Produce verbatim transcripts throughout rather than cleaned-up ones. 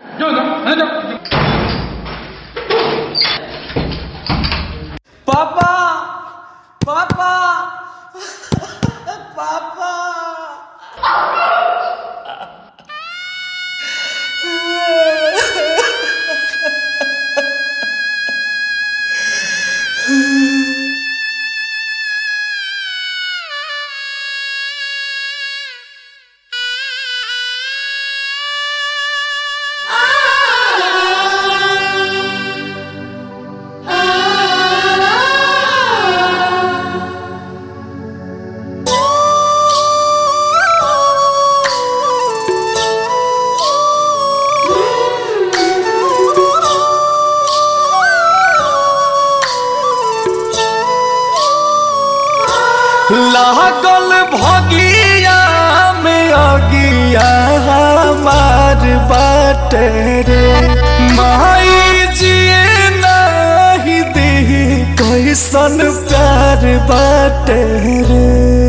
पापा पापा पापा लागल भगिया में अगिया हमार बाटे रे माई जिए नहीं दी कैसन प्यार बाटे रे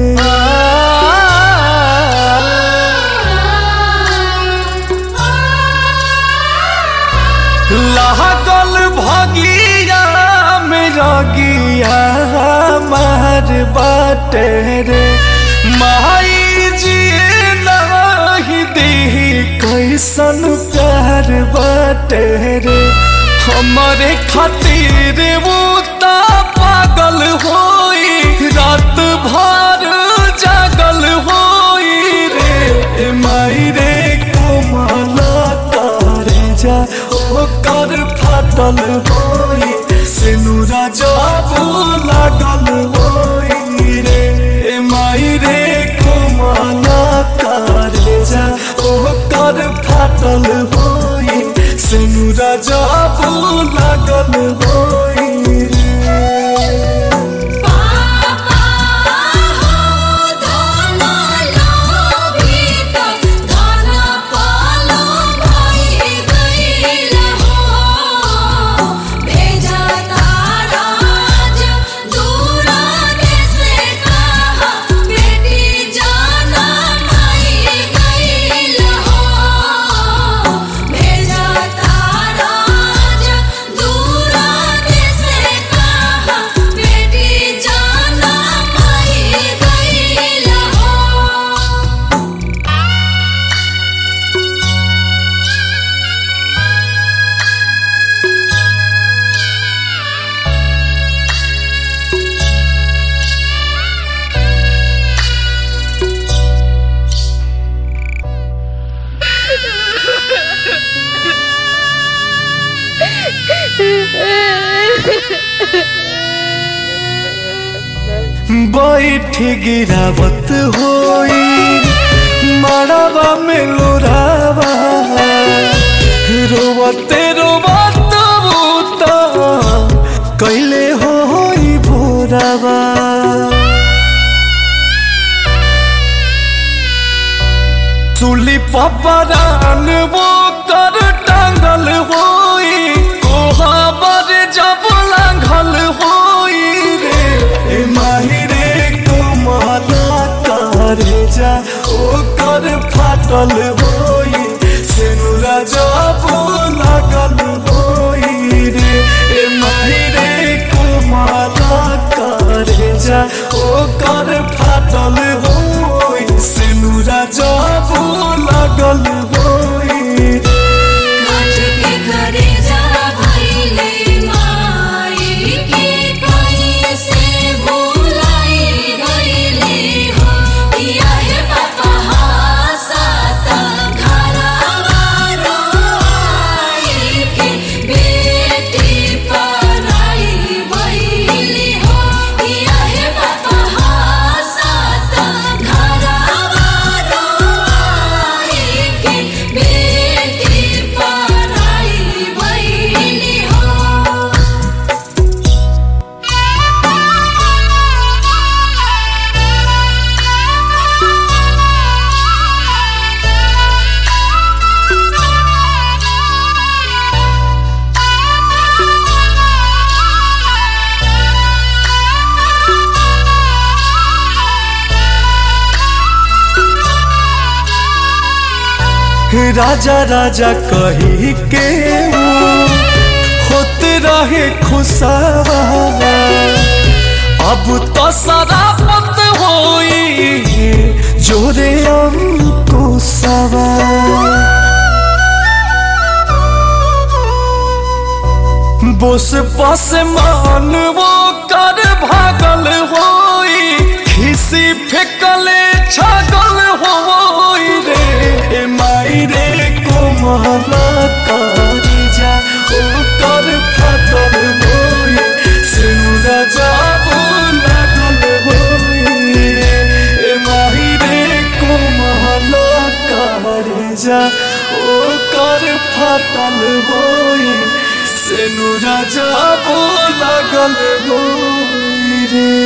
लागल भगिया में अगिया हमार बाटे रे माई जिए नहीं दी कैसन प्यार बाटे रे हमारे खातिर वो ता पागल होई रात भर जागल होई रे माई रे कोमला करे जा ओ कर फाटल होई सिनुरा जाबू लागल होई रे माई रे कोमला करे जा ओ कर फाटल होई सिनुरा जाबू लागल होई रे बैठ गिरावत होई मड़वा में लोरावा रोवते रोवत बूता कैले होई भोरावा चुली पपरान वो कर टांगल होई कोहाबर जब लांघल होई रे माही रे कोमला करे जा ओ कर फाटल होई सिनुरा जाबू लागल होई रे माही रे कोमला करे जा ओ कर फाटल होई सिनुरा जाबू लागल होई बेटी पराई भइली हो या हे पापा हास राजा राजा कही के होते रहे खुशवा अब तो शराबत होई जोरे अंकुशवा बोस पास मान वो कर भागल होई खिसी फेकले छागल होई रे माई रे कोमला करी जा ओ कर फाटल होई सिनुरा जाबो लागल होई रे माई रे कोमला करी जा ओ कर फाटल होई सेनुरा जाबो लागल होई रे।